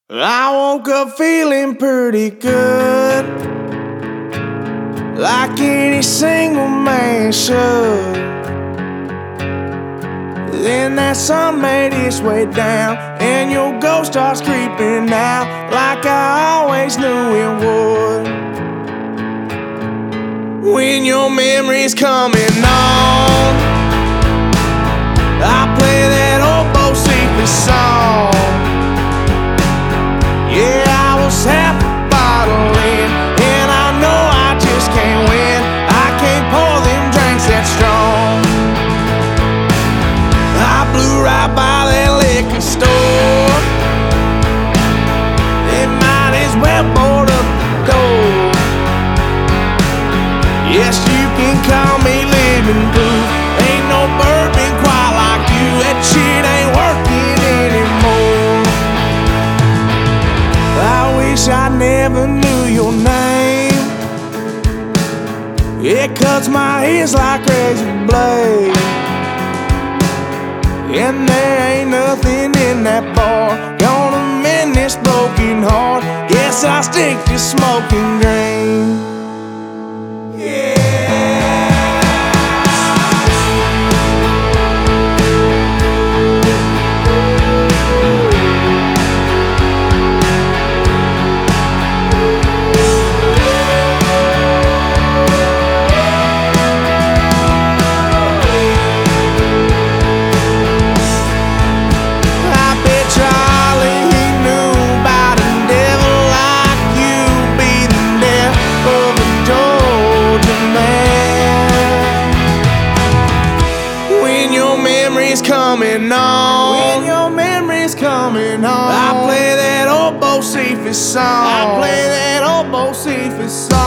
I woke up feeling pretty good, like any single man should. Then that sun made its way down, and your ghost starts creeping out, like I always knew it would. When your memory's coming on, I play that old Bo Cephas song. Yeah, I was half a bottle in, and I know I just can't win. I can't pour them drinks that strong. I blew right by that liquor store. They might as well board up the door. Yes, you can call me living proof. Ain't no bourbon quite like you. That shit ain't working anymore. I wish I never knew your name. It cuts my ears like razor blade, and there ain't nothing in that bar gonna mend this broken heart. Guess I'll stick to smoking green. Coming on. When your memory's coming on, I play that old Bo Cephas song. I play that old Bo Cephas song.